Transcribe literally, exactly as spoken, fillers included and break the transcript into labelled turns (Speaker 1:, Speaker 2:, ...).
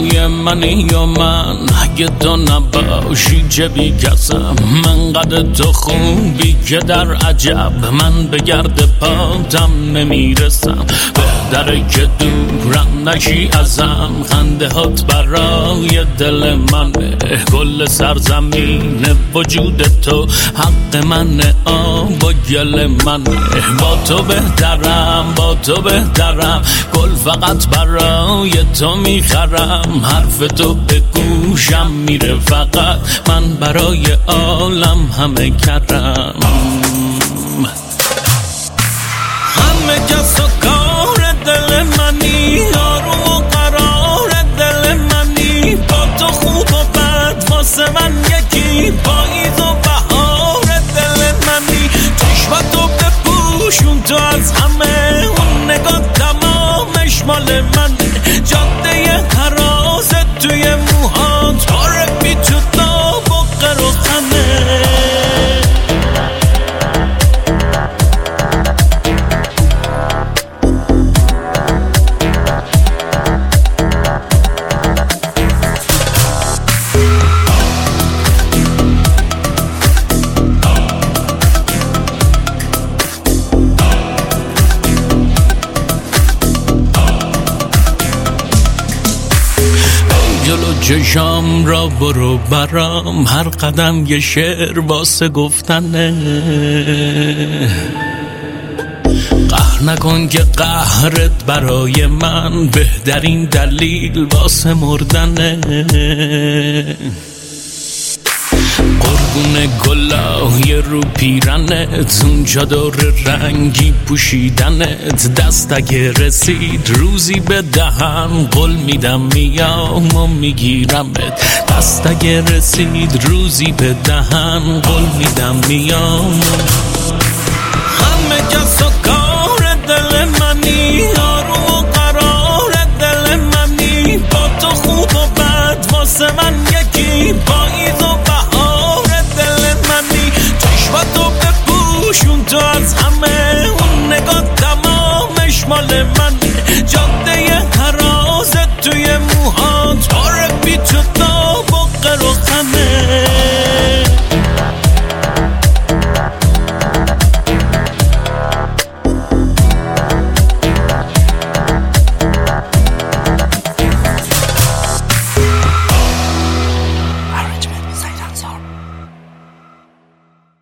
Speaker 1: برای منی یا من، اگه تو نباشی چه بی کسم. من قد تو خوبی که در عجب، من به گرد پاتم نمیرسم. بهتره که دورم نشی ازم، خنده هات برای دل منه. کل سرزمین وجود تو حق منه، آب و گل منه. با تو بهترم، با تو بهترم، گل فقط برای تو میخرم. حرف تو به گوشم میره فقط، من برای عالم همه کرم. همه کس و کار دل منی، آروم و قرار دل منی. با تو خوب و بد واسه من یکی، پاییز و بهار دل منی. چشمتو بپوشون تو از همه، اون نگاه تمامش مال منه. جاده هراز توی موهات، پاره بی تو داب و قر و خنه. جلو چشام را برو برام، هر قدم یه شعر واسه گفتنه. قهر نکن که قهرت برای من بهترین دلیل واسه مردنه. قربون گلای رو پیرنت، اون چادر رنگی پوشیدنت. دست اگه رسید روزی به دهن، قول میدم میام و میگیرمت. دست اگه رسید روزی به دهن، قول میدم میام.